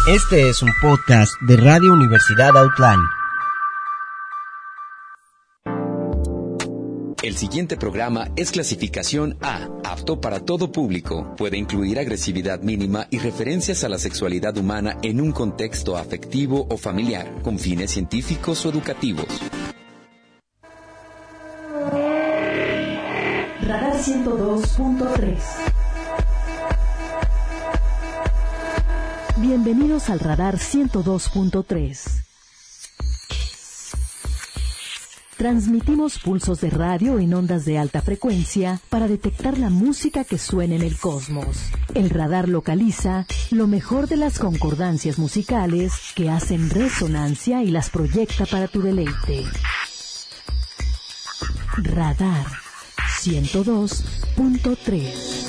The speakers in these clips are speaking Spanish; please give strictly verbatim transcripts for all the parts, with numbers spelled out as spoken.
Este es un podcast de Radio Universidad Outline. El siguiente programa es clasificación A, apto para todo público. Puede incluir agresividad mínima y referencias a la sexualidad humana en un contexto afectivo o familiar, con fines científicos o educativos. Radar ciento dos punto tres. Bienvenidos al Radar ciento dos punto tres. Transmitimos pulsos de radio en ondas de alta frecuencia para detectar la música que suena en el cosmos. El radar localiza lo mejor de las concordancias musicales que hacen resonancia y las proyecta para tu deleite. Radar ciento dos punto tres.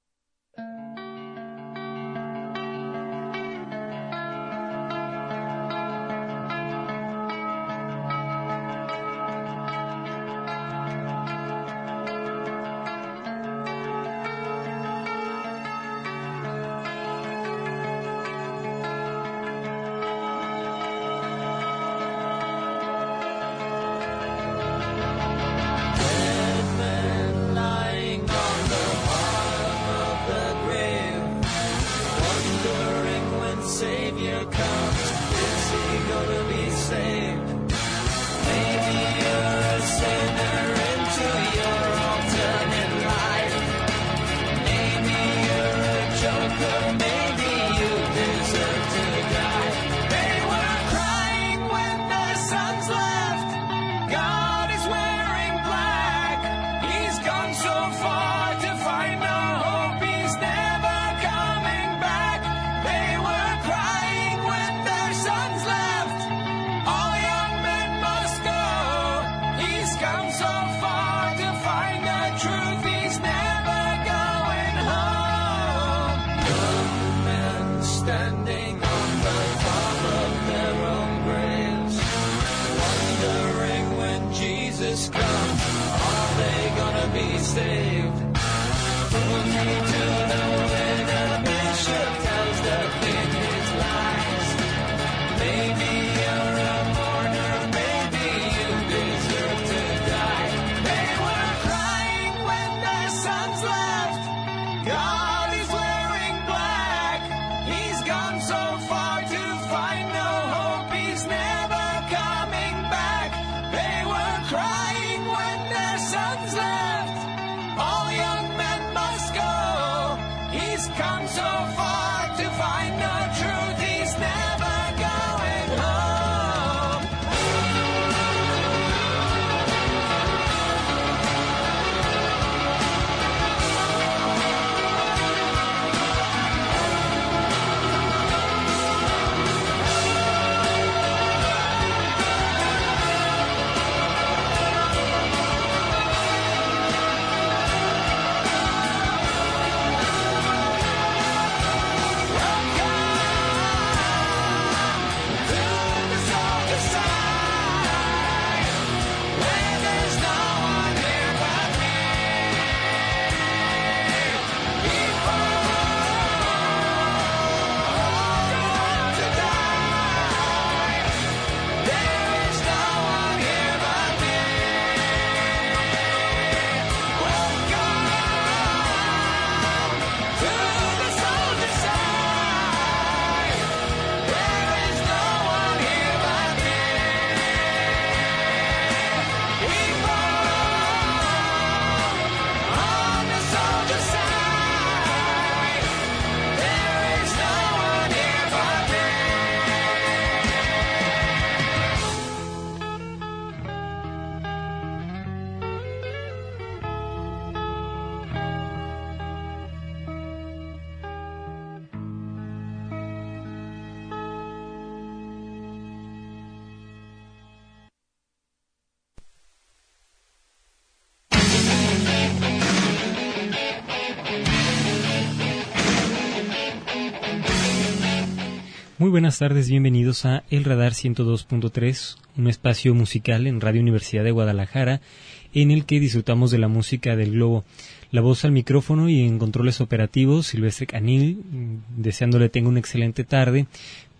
Muy buenas tardes, bienvenidos a El Radar ciento dos punto tres, un espacio musical en Radio Universidad de Guadalajara en el que disfrutamos de la música del globo. La voz al micrófono y en controles operativos, Silvestre Canil, deseándole tenga una excelente tarde,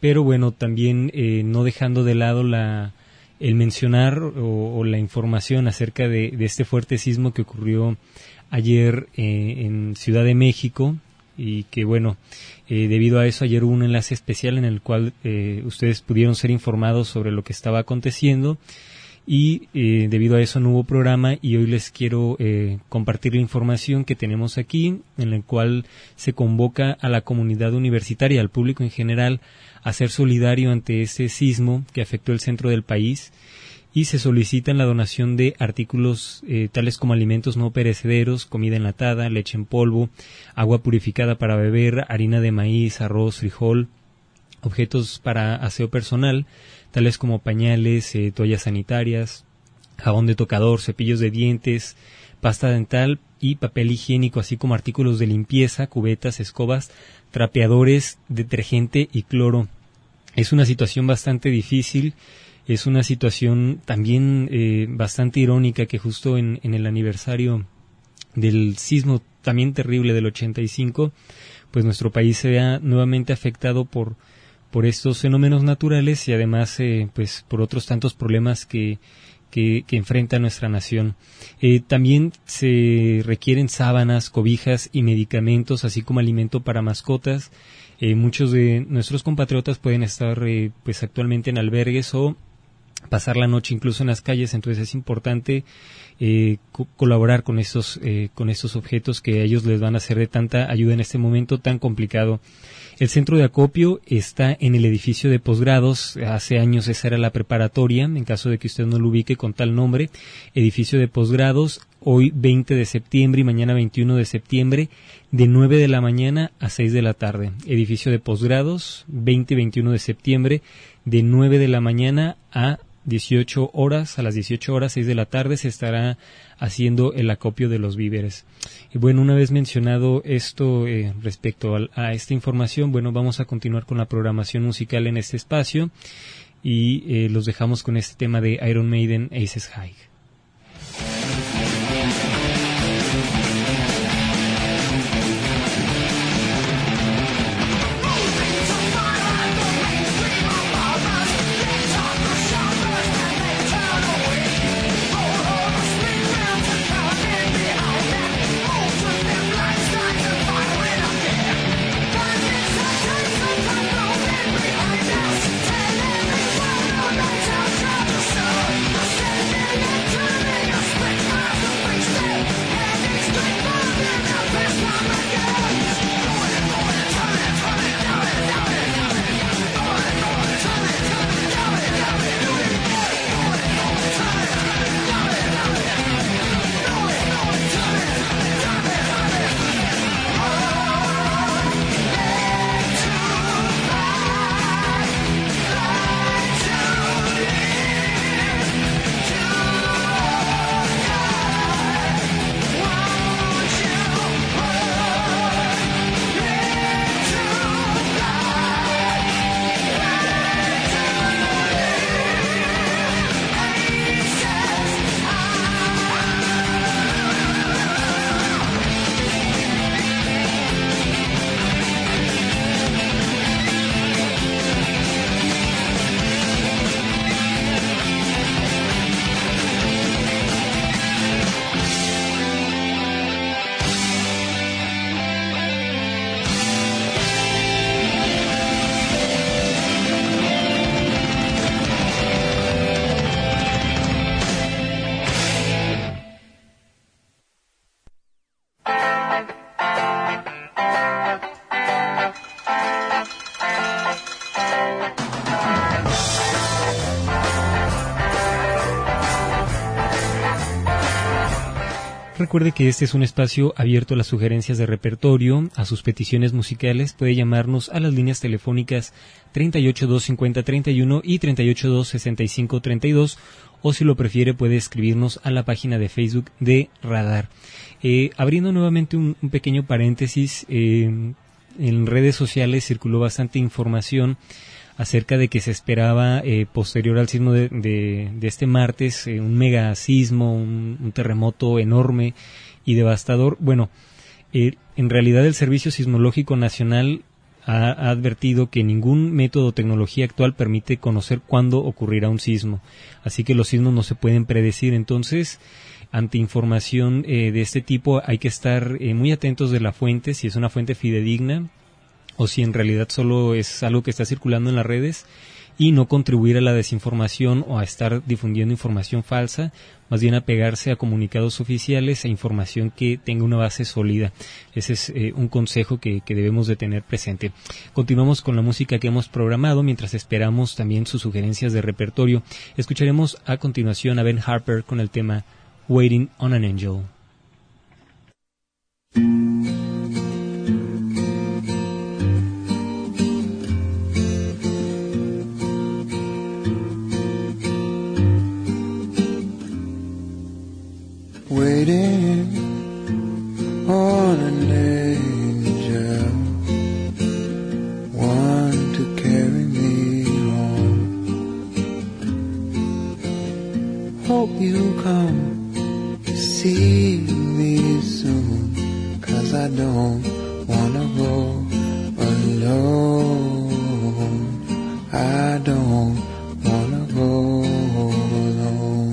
pero bueno, también eh, no dejando de lado la el mencionar o, o la información acerca de, de este fuerte sismo que ocurrió ayer eh, en Ciudad de México, y que bueno, eh, debido a eso ayer hubo un enlace especial en el cual eh, ustedes pudieron ser informados sobre lo que estaba aconteciendo, y eh, debido a eso no hubo programa, y hoy les quiero eh, compartir la información que tenemos aquí, en la cual se convoca a la comunidad universitaria, al público en general, a ser solidario ante este sismo que afectó el centro del país, y se solicita la donación de artículos eh, tales como alimentos no perecederos, comida enlatada, leche en polvo, agua purificada para beber, harina de maíz, arroz, frijol, objetos para aseo personal, tales como pañales, eh, toallas sanitarias, jabón de tocador, cepillos de dientes, pasta dental y papel higiénico, así como artículos de limpieza, cubetas, escobas, trapeadores, detergente y cloro. Es una situación bastante difícil, es una situación también eh, bastante irónica que justo en, en el aniversario del sismo también terrible del ochenta y cinco, pues nuestro país se vea nuevamente afectado por por estos fenómenos naturales y además eh, pues por otros tantos problemas que que, que enfrenta nuestra nación. Eh, también se requieren sábanas, cobijas y medicamentos, así como alimento para mascotas. Eh, muchos de nuestros compatriotas pueden estar eh, pues actualmente en albergues o pasar la noche incluso en las calles, entonces es importante eh, co- colaborar con estos eh, con estos objetos que a ellos les van a ser de tanta ayuda en este momento tan complicado. El centro de acopio está en el edificio de posgrados. Hace años esa era la preparatoria, en caso de que usted no lo ubique con tal nombre. Edificio de posgrados, hoy veinte de septiembre y mañana veintiuno de septiembre, de nueve de la mañana a seis de la tarde. Edificio de posgrados, veinte y veintiuno de septiembre, de nueve de la mañana a dieciocho horas, a las dieciocho horas, seis de la tarde, se estará haciendo el acopio de los víveres. Y bueno, una vez mencionado esto eh, respecto a, a esta información, bueno, vamos a continuar con la programación musical en este espacio y eh, los dejamos con este tema de Iron Maiden, Aces High. Recuerde que este es un espacio abierto a las sugerencias de repertorio, a sus peticiones musicales. Puede llamarnos a las líneas telefónicas treinta y ocho, dos cincuenta, treinta y uno y treinta y ocho, dos sesenta y cinco, treinta y dos, o si lo prefiere puede escribirnos a la página de Facebook de Radar. Eh, abriendo nuevamente un, un pequeño paréntesis, eh, en redes sociales circuló bastante información acerca de que se esperaba eh, posterior al sismo de, de, de este martes eh, un mega sismo, un, un terremoto enorme y devastador. Bueno, eh, en realidad el Servicio Sismológico Nacional ha, ha advertido que ningún método o tecnología actual permite conocer cuándo ocurrirá un sismo, así que los sismos no se pueden predecir. Entonces, ante información eh, de este tipo hay que estar eh, muy atentos de la fuente, si es una fuente fidedigna o si en realidad solo es algo que está circulando en las redes, y no contribuir a la desinformación o a estar difundiendo información falsa, más bien apegarse a comunicados oficiales, a información que tenga una base sólida. Ese es eh, un consejo que, que debemos de tener presente. Continuamos con la música que hemos programado, mientras esperamos también sus sugerencias de repertorio. Escucharemos a continuación a Ben Harper con el tema Waiting on an Angel. Waiting on an angel, one to carry me home. Hope you come to see me soon, 'cause I don't wanna go alone. I don't wanna go alone.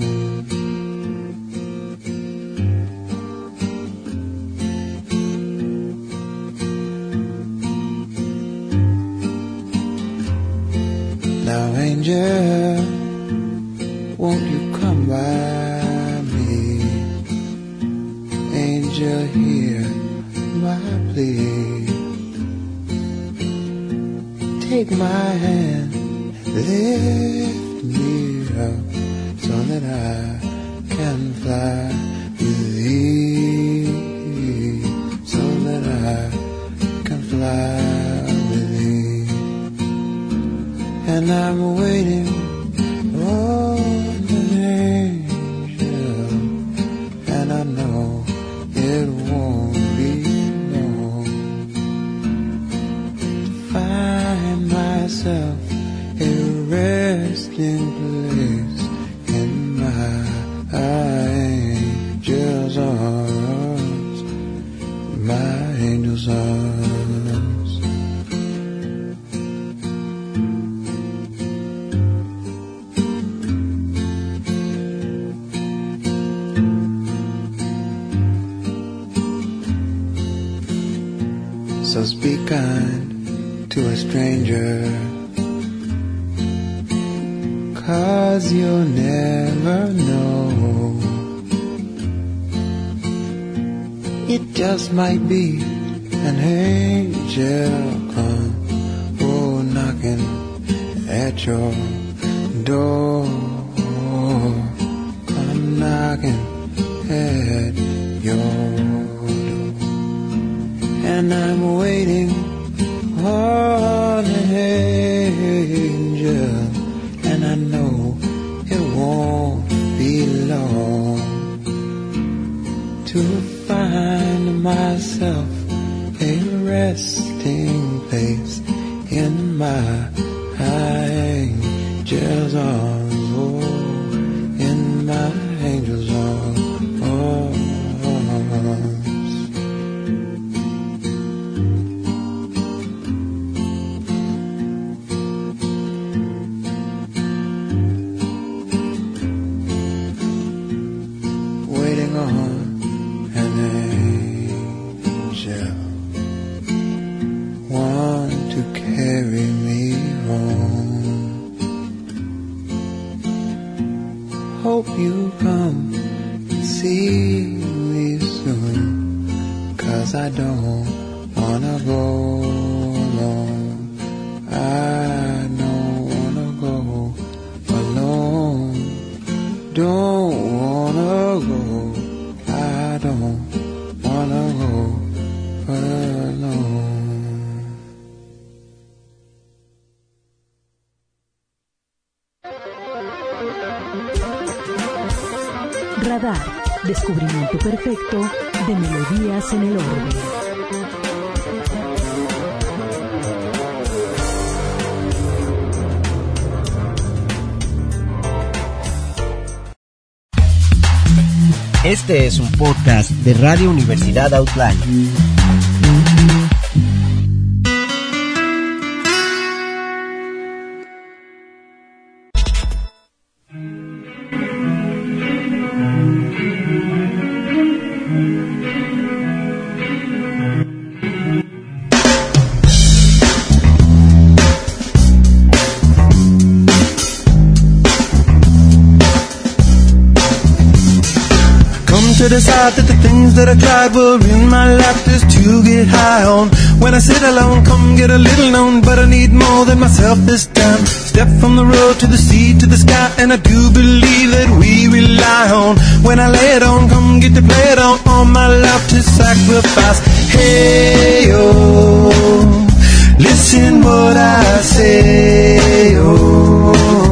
Now, angel, won't you come by me? Angel, hear my plea. Take my hand, lift me up, so that I can fly with thee, so that I can fly with thee. And I'm waiting on an angel, and I know it won't be long to find myself a resting place in my angel's arms, my angel's arms. So speak kind to a stranger, 'cause you'll never know. It just might be an angel come, oh, knocking at your door. Come knocking at your door. And I'm waiting on an angel, and I know it won't be long to find myself a resting place in my angel's arms, oh, in my angel's arms, oh. Hope you come and see me soon, 'cause I don't wanna go alone. I don't wanna go alone. Don't wanna go. I don't wanna go alone. Radar, descubrimiento perfecto de melodías en el orbe. Este es un podcast de Radio Universidad Outline. to decide that the things that I tried were in my life just to get high on. When I sit alone, come get a little known, but I need more than myself this time. Step from the road to the sea to the sky, and I do believe that we rely on. When I lay it on, come get to play it on, all my life to sacrifice. Hey, oh, listen what I say, oh,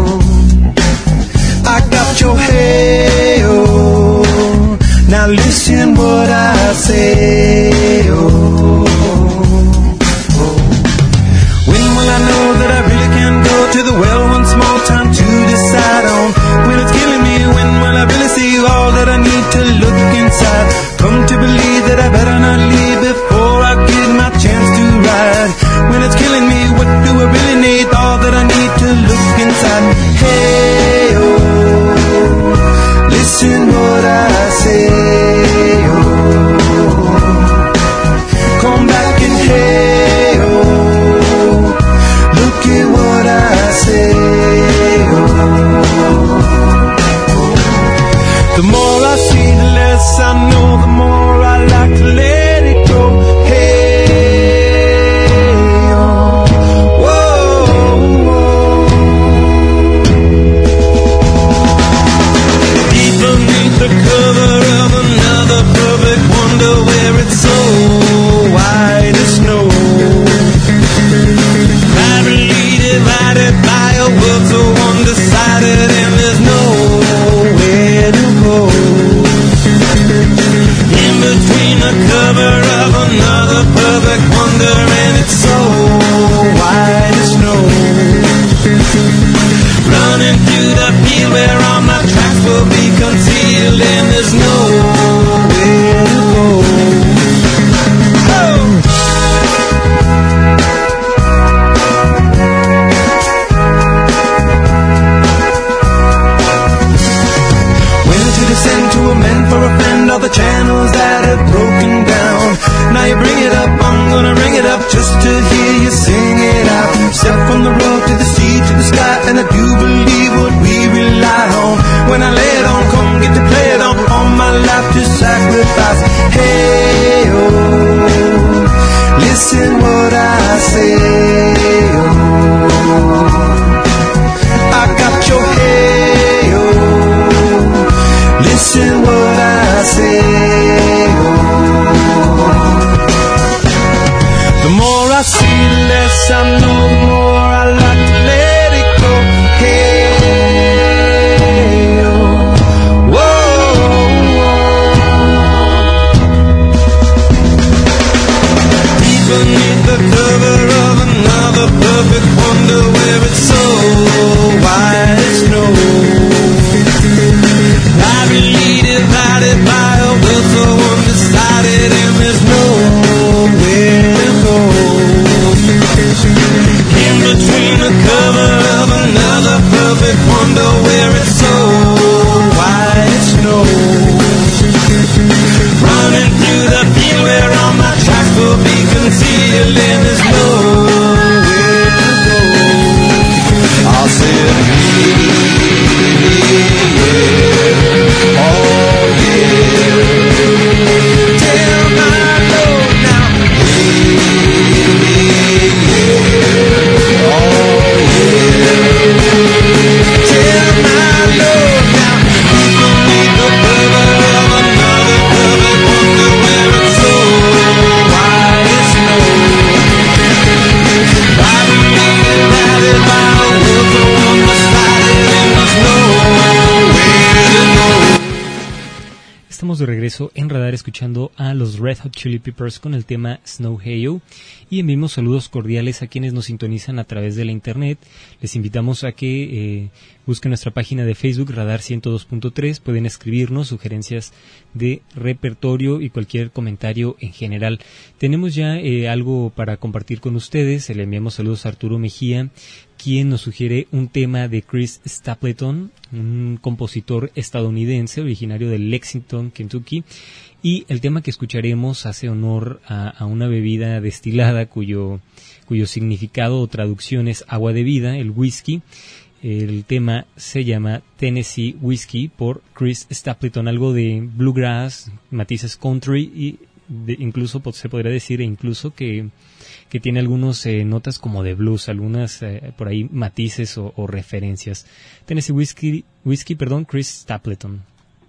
I got your hey, oh, now listen what I say, oh, oh. When will I know that I really can go to the well one small time to decide on? When it's killing me, when will I really see all that I need to look inside? Come to believe that I better not leave before I get my chance to ride. When it's killing me, what do I really need? All that I need to look inside. Hey, oh, listen what I say, oh, come back and hey, oh, look at what I say, oh, the more I see, the less I know, the more I like to let it go. Hey, oh, whoa, whoa. Deep beneath the cover of another perfect wonder, where it's so white as snow, privately divided by a world so undecided, and there's nowhere to go. In between the cover of another perfect wonder, and it's so white as snow, running through the field where all my tracks will be concealed, and there's nowhere to go. Oh! Send to a man for a friend, all the channels that have broken down. Now you bring it up, I'm gonna ring it up just to hear you sing it out. Step from the road to the sea to the sky, and I do believe what we rely on. When I lay it on, come get to play it on, all my life to sacrifice. Hey, oh, listen what I say, oh, I got your hey, oh, listen what I say, oh, the more I see, the less I know, the more I like to let it go. Hey, oh, whoa, deep beneath the cover of another perfect wonder, where it's so white as snow, privately divided by a will so undecided, and there's nowhere to go. In between the cover of another perfect wonder, where it's so white as snow, running through the field where all my tracks will be concealed, and there's nowhere to go. I'll say it. De regreso en Radar escuchando a los Red Hot Chili Peppers con el tema Snow Hey-O, y enviamos saludos cordiales a quienes nos sintonizan a través de la internet. Les invitamos a que eh, busquen nuestra página de Facebook Radar ciento dos punto tres, pueden escribirnos sugerencias de repertorio y cualquier comentario en general. Tenemos ya eh, algo para compartir con ustedes. Le enviamos saludos a Arturo Mejía, quien nos sugiere un tema de Chris Stapleton, un compositor estadounidense originario de Lexington, Kentucky, y el tema que escucharemos hace honor a, a una bebida destilada cuyo, cuyo significado o traducción es agua de vida, el whisky. El tema se llama Tennessee Whiskey por Chris Stapleton, algo de bluegrass, matices country y de, incluso se podría decir incluso que, que tiene algunas eh, notas como de blues, algunas eh, por ahí matices o, o referencias. Tennessee Whiskey, Whiskey, perdón, Chris Stapleton.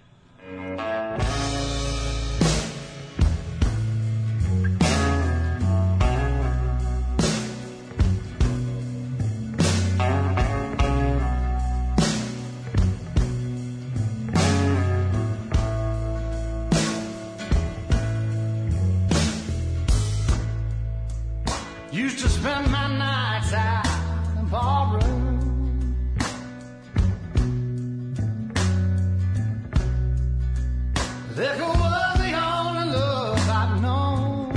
Used to spend my nights out in ballroom. Liquor was the only love I'd known.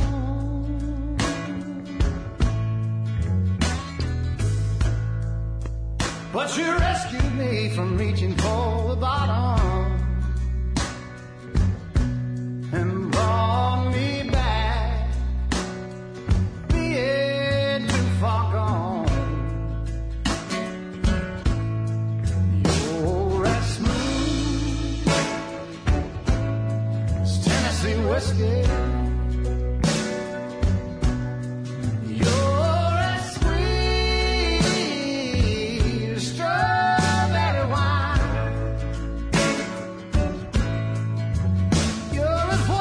But you rescued me from reaching for the bottom and brought me back. Far gone. You're as smooth as Tennessee whiskey. You're as sweet as strawberry wine. You're as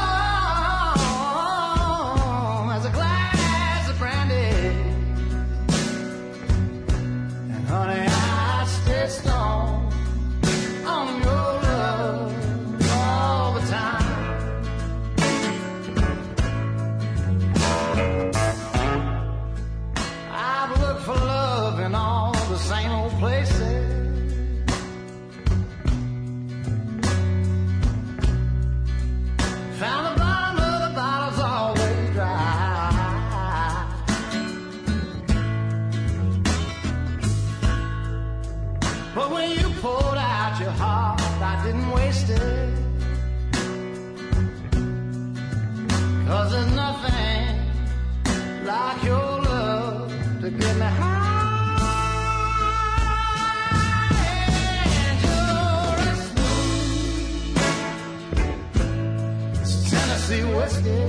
warm as a glass of brandy. Honey, I stay strong on your love all the time. I've looked for love in all the same old places. Found the bottom of the bottle's always dry. But when you poured out your heart, I didn't waste it. 'Cause there's nothing like your love to get me high. And you're as smooth as Tennessee whiskey.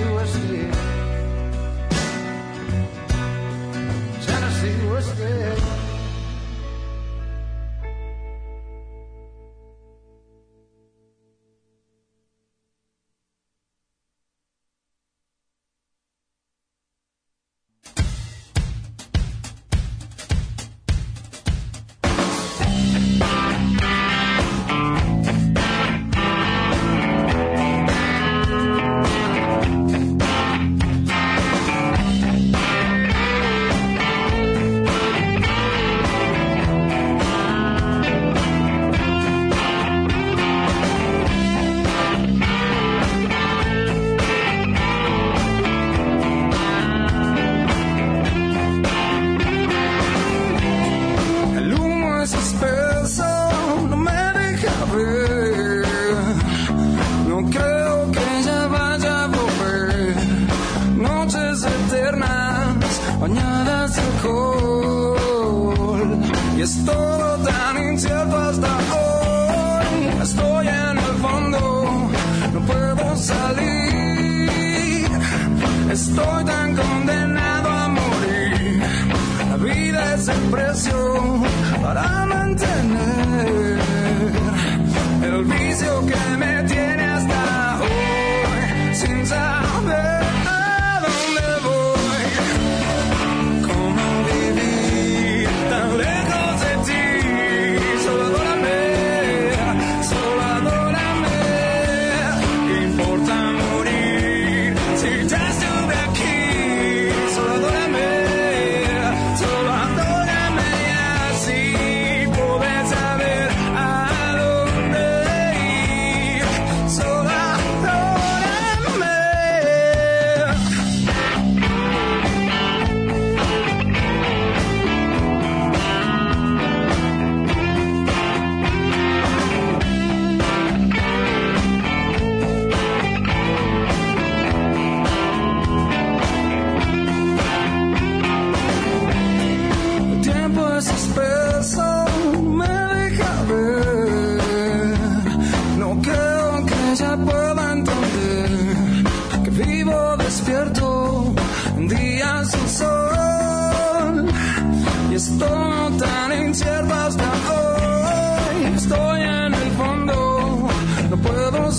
Tennessee whiskey. bañadas de alcohol. Y es todo tan incierto hasta hoy. Estoy en el fondo, no puedo salir. Estoy tan condenado a morir. La vida es el precio para mantener el vicio que me tiene hasta hoy, sin saber a dónde voy. Cómo vivir tan lejos de ti. Solo adórame, solo adórame. ¿Qué importa morir si ya estuve aquí? Solo adórame, solo adórame y así poder saber a dónde ir. Solo adórame. El tiempo es espeso, me deja ver. No creo que ya pueda entender que vivo despierto en días sin sol. Y estoy tan incierto hasta hoy. Estoy en el fondo, no puedo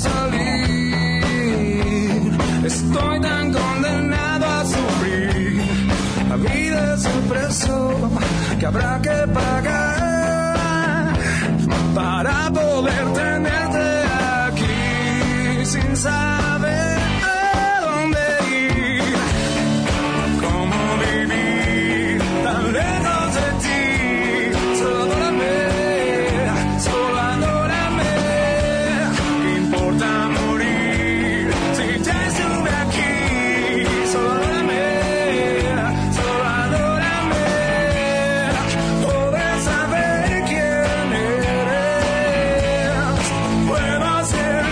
salir. Estoy tan condenado a sufrir. La vida es el precio que habrá que pagar para poder tenerte aquí sin saber a dónde ir. Cómo vivir tan lejos de ti. Solo adórame, solo adórame. ¿Qué importa morir si ya estuve aquí? Solo adórame, solo adórame. Poder saber quién eres. Puedo hacer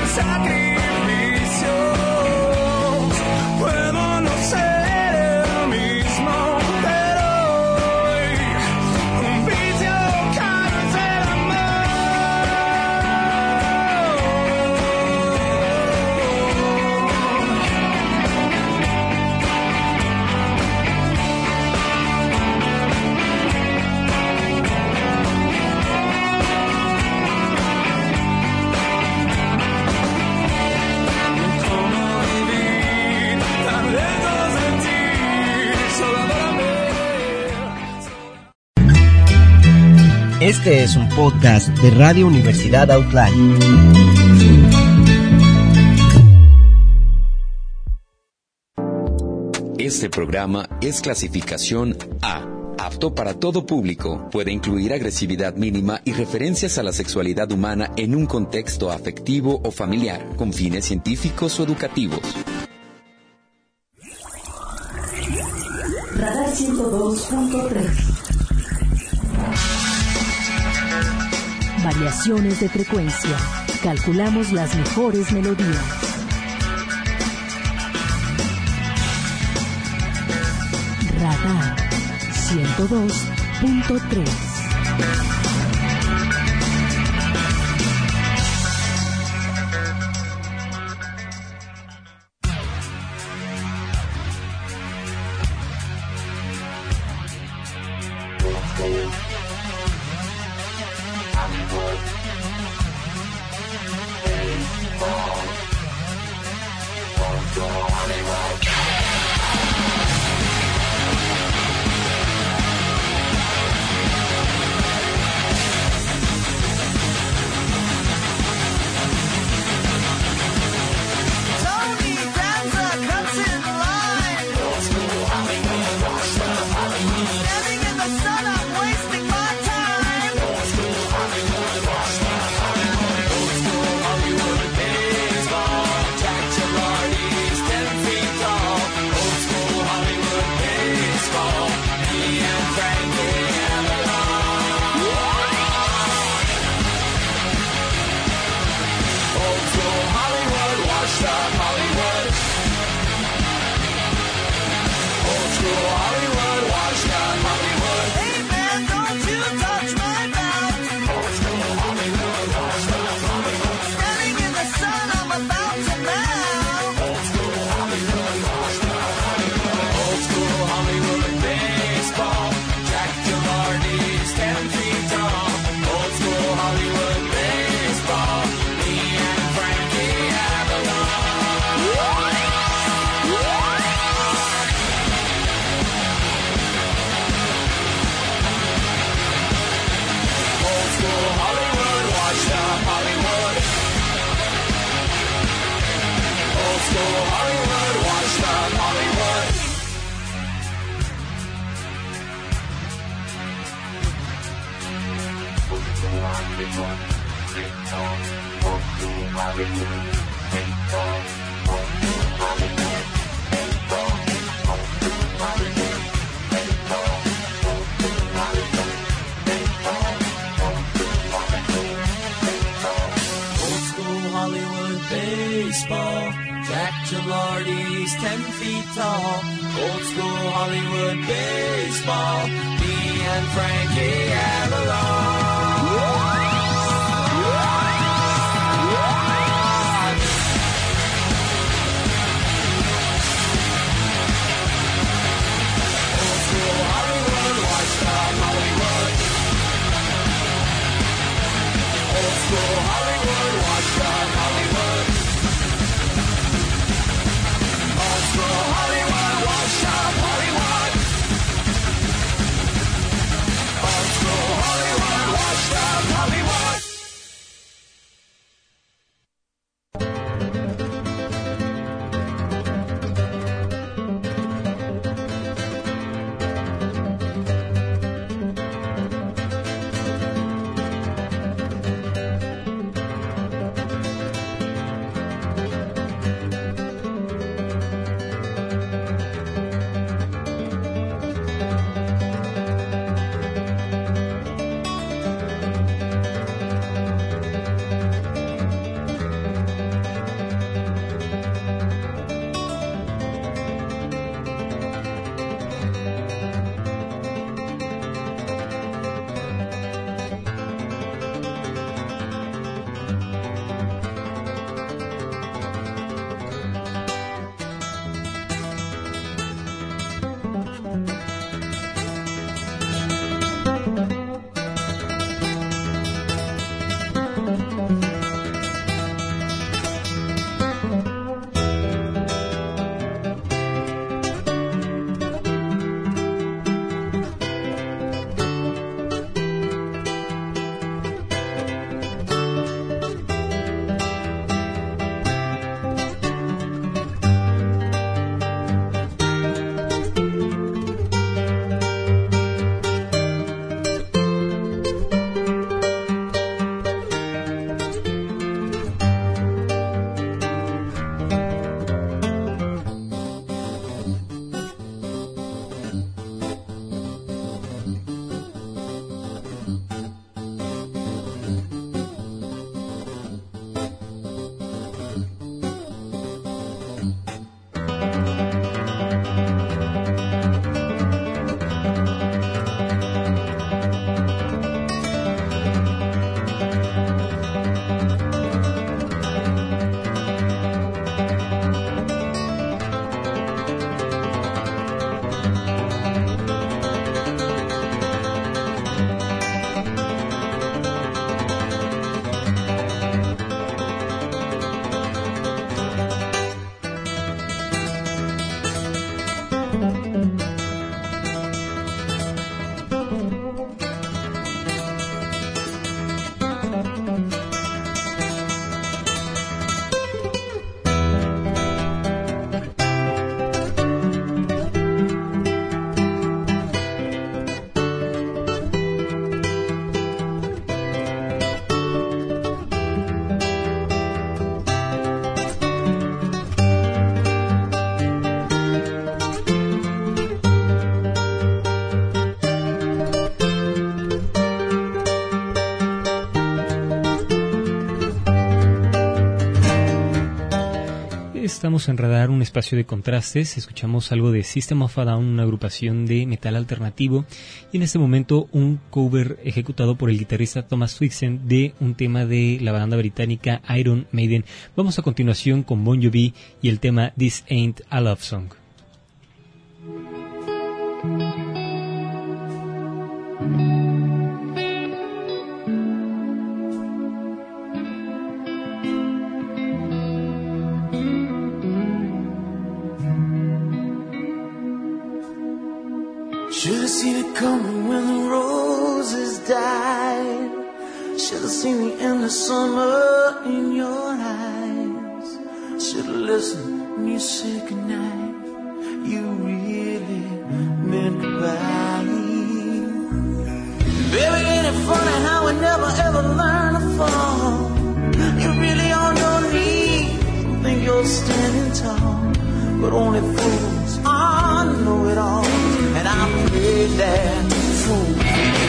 sacrificios. Puedo no ser el mismo, pero hoy un vicio caro es el Cómo vivir tan lejos de ti. Solo adórame. Este es un podcast de Radio Universidad Outline. Este programa es clasificación A, apto para todo público. Puede incluir agresividad mínima y referencias a la sexualidad humana en un contexto afectivo o familiar, con fines científicos o educativos. Radar ciento dos punto tres. Variaciones de frecuencia. Calculamos las mejores melodías. Radar ciento dos punto tres. Baseball, Jack Gilardi's ten feet tall. Old school Hollywood baseball, me and Frankie Avalon. Old school Hollywood, watch out Hollywood. Old school Hollywood, watch out Hollywood. Hollywood, watch out, Hollywood. Old school Hollywood, watch out, Hollywood. Estamos en Radar, un espacio de contrastes. Escuchamos algo de System of a Down, una agrupación de metal alternativo, y en este momento un cover ejecutado por el guitarrista Thomas Twixen de un tema de la banda británica Iron Maiden. Vamos a continuación con Bon Jovi y el tema This Ain't a Love Song. Should've seen it coming when the roses died. Should've seen the end of summer in your eyes. Should've listened when you said goodnight. You really meant goodbye. Baby, ain't it funny how we never ever standing tall, but only fools are know-it-all, and I pray that fool.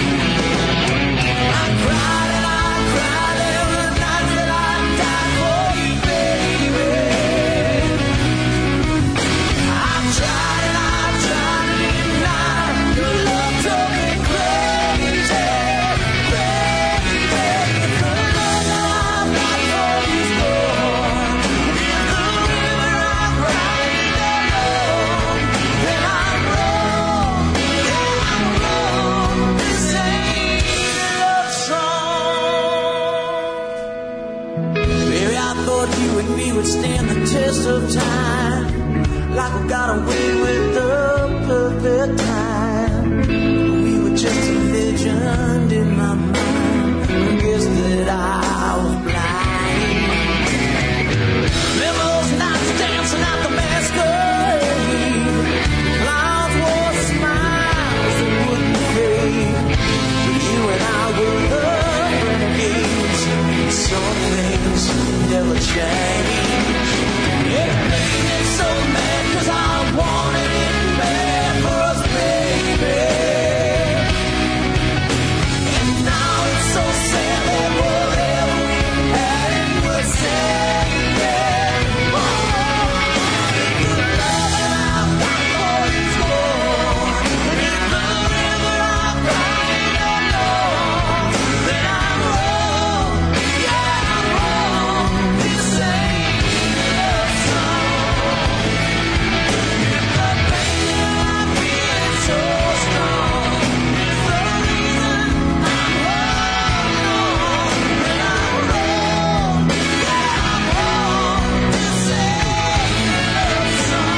I cried and I cried every night till I died for you, baby. I tried and I tried to deny your love drove me crazy, crazy. The love that I've got for you's gone. In the river I cried alone, and I'm wrong, yeah I'm wrong. This ain't a love song. Baby, I thought you and me would stand the test of time, like we got away with the perfect time. We were just a legend in my mind. I guess that I was blind. Remember those nights dancing at the masquerade? Clowns wore smiles that wouldn't fade. But you and I were the renegades. Some things never change. It made me so mad 'cause I wanted it bad for us, baby. And now it's so sad that whatever we had it was sad. Oh, the love that I've got for you's gone. And in the river I cried alone. Then I'm wrong, yeah I'm wrong. This ain't a love song. The pain that I feel is so strong. It's the reason I'm holding on. And I'm wrong, yeah I'm wrong. This ain't a love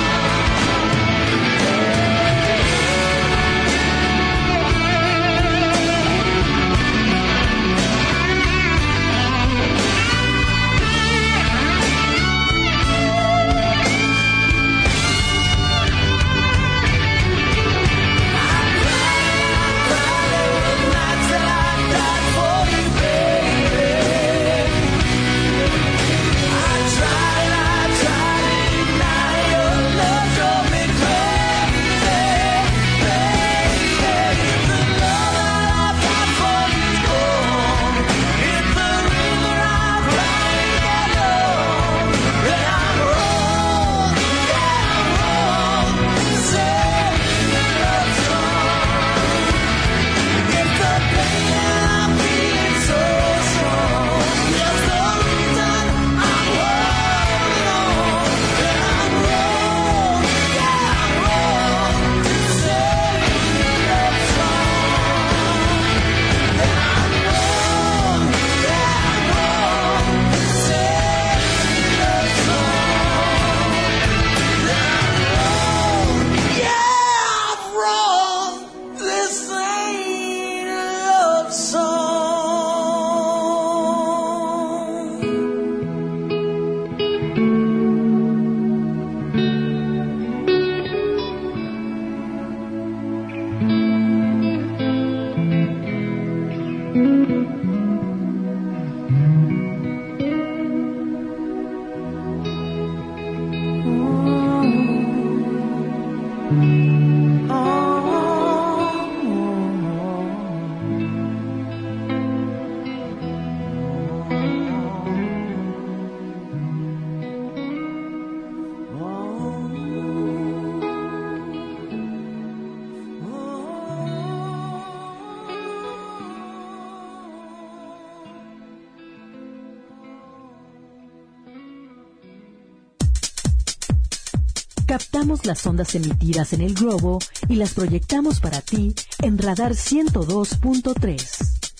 Captamos las ondas emitidas en el globo y las proyectamos para ti en Radar ciento dos punto tres.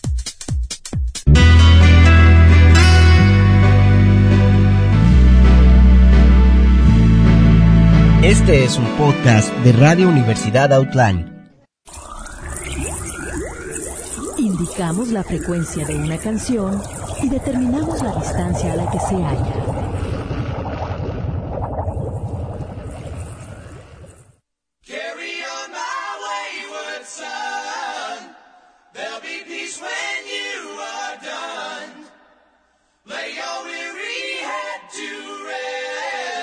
Este es un podcast de Radio Universidad Outline. Indicamos la frecuencia de una canción y determinamos la distancia a la que se halla. Lay your weary head to rest.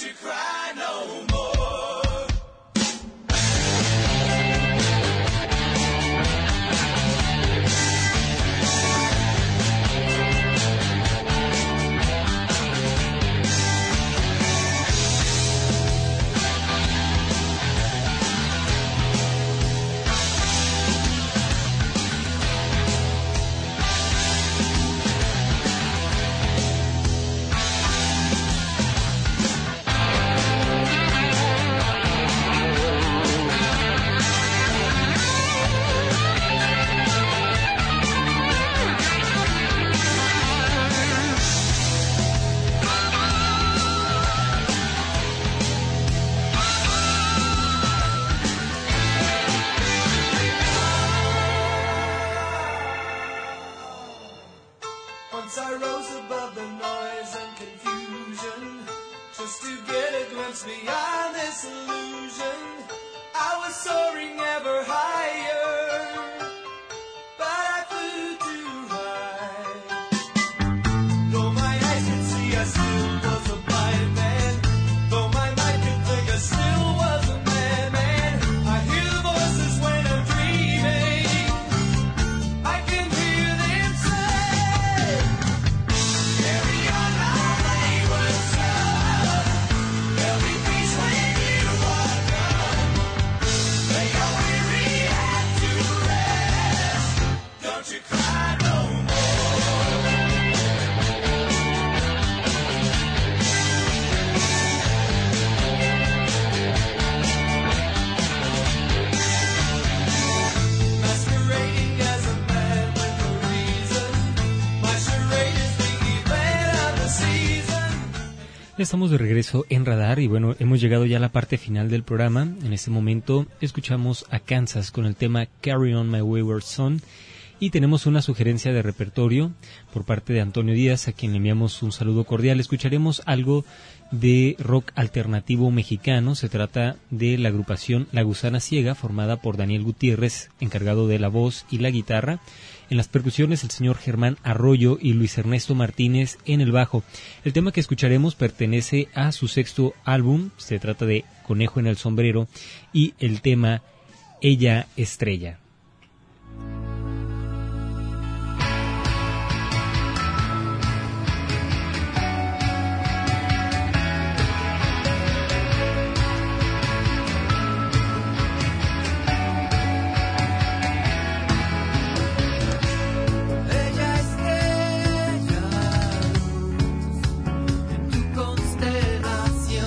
Estamos de regreso en Radar y bueno, hemos llegado ya a la parte final del programa. En este momento escuchamos a Kansas con el tema Carry On My Wayward Son y tenemos una sugerencia de repertorio por parte de Antonio Díaz, a quien le enviamos un saludo cordial. Escucharemos algo de rock alternativo mexicano. Se trata de la agrupación La Gusana Ciega, formada por Daniel Gutiérrez, encargado de la voz y la guitarra. En las percusiones el señor Germán Arroyo y Luis Ernesto Martínez en el bajo. El tema que escucharemos pertenece a su sexto álbum, se trata de Conejo en el Sombrero, y el tema Ella Estrella.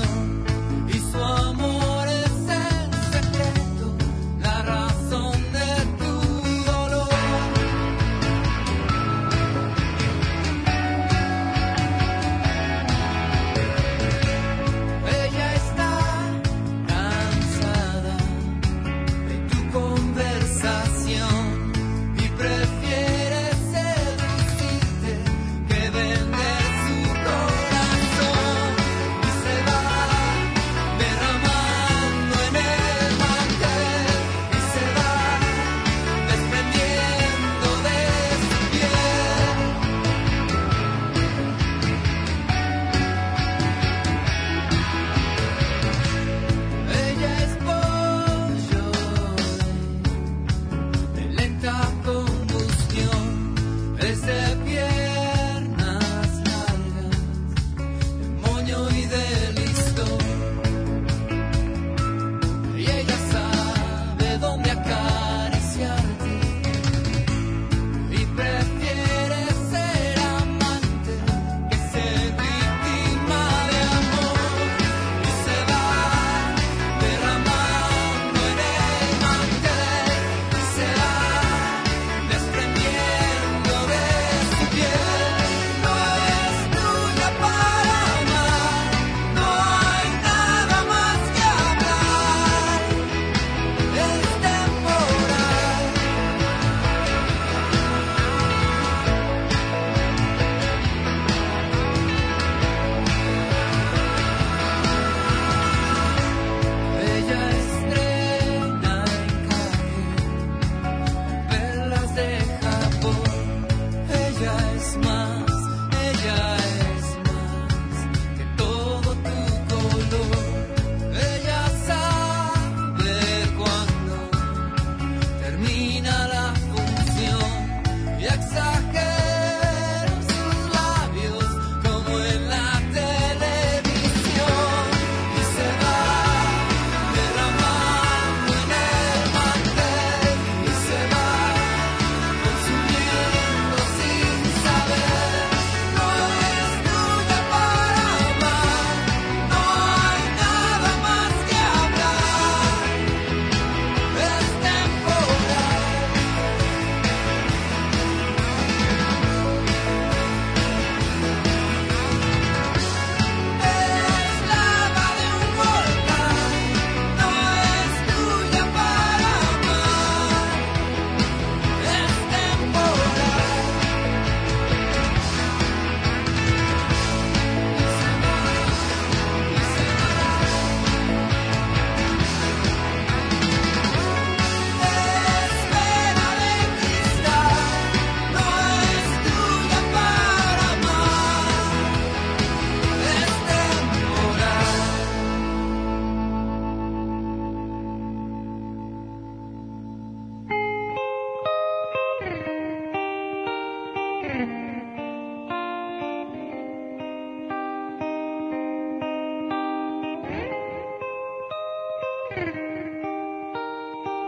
Y su amor es el secreto, la razón de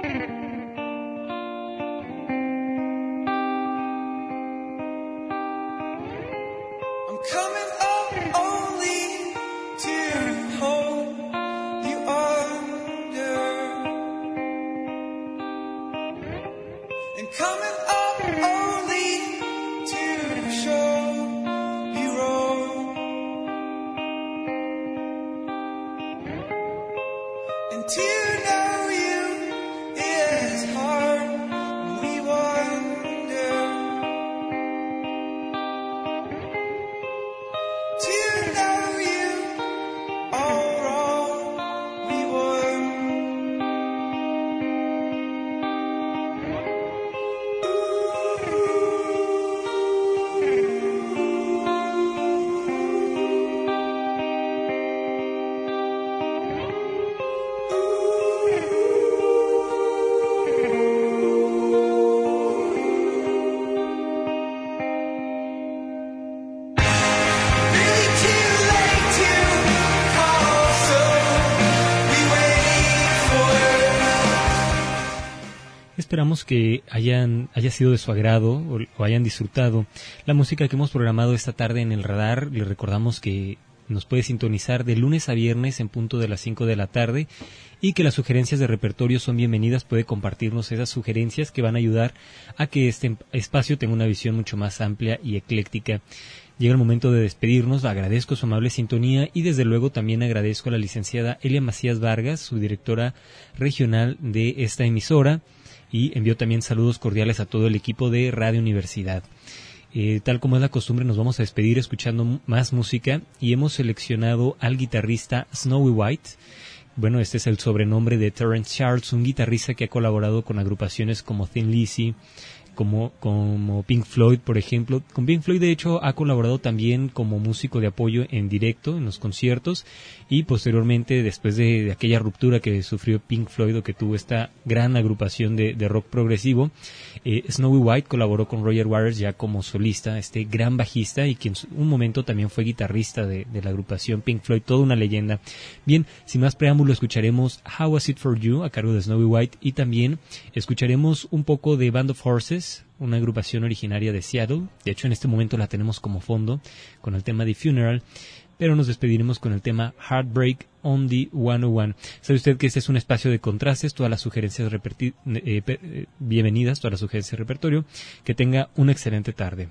Esperamos que hayan haya sido de su agrado o, o hayan disfrutado la música que hemos programado esta tarde en el radar. Les recordamos que nos puede sintonizar de lunes a viernes en punto de las cinco de la tarde y que las sugerencias de repertorio son bienvenidas. Puede compartirnos esas sugerencias que van a ayudar a que este espacio tenga una visión mucho más amplia y ecléctica. Llega el momento de despedirnos. Agradezco su amable sintonía y desde luego también agradezco a la licenciada Elia Macías Vargas, su directora regional de esta emisora, y envío también saludos cordiales a todo el equipo de Radio Universidad. Eh, tal como es la costumbre, nos vamos a despedir escuchando más música y hemos seleccionado al guitarrista Snowy White. Bueno, este es el sobrenombre de Terrence Charles, un guitarrista que ha colaborado con agrupaciones como Thin Lizzy, como, como Pink Floyd, por ejemplo. Con Pink Floyd, de hecho, ha colaborado también como músico de apoyo en directo, en los conciertos, y posteriormente, después de, de aquella ruptura que sufrió Pink Floyd, o que tuvo esta gran agrupación de, de rock progresivo, eh, Snowy White colaboró con Roger Waters ya como solista, este gran bajista, y quien en un momento también fue guitarrista de, de la agrupación Pink Floyd, toda una leyenda. Bien, sin más preámbulo, escucharemos How Was It For You, a cargo de Snowy White, y también escucharemos un poco de Band of Horses, una agrupación originaria de Seattle. De hecho, en este momento la tenemos como fondo con el tema de Funeral, pero nos despediremos con el tema Heartbreak on the ciento uno. Sabe usted que este es un espacio de contrastes, todas las sugerencias reperti- eh, eh, bienvenidas, todas las sugerencias de repertorio. Que tenga una excelente tarde.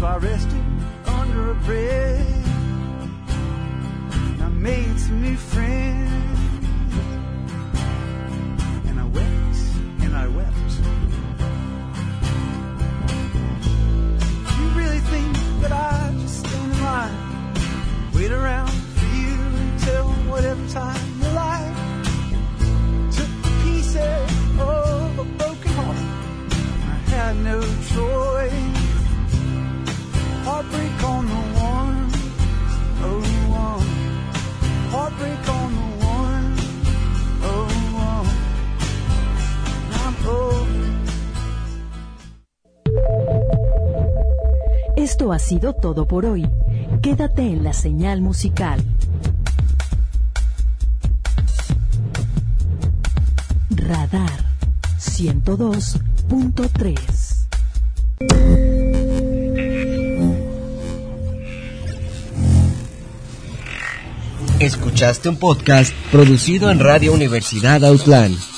I rested under a bridge, and I made some new friends, and I wept, and I wept. Do you really think that I just stand in line, wait around for you until whatever time you like? Took the pieces of a broken heart, I had no choice. Heartbreak on the one, oh one. Heartbreak on the one, oh one. I'm over. Esto ha sido todo por hoy. Quédate en la señal musical. Radar ciento dos punto tres. Escuchaste un podcast producido en Radio Universidad Autlán.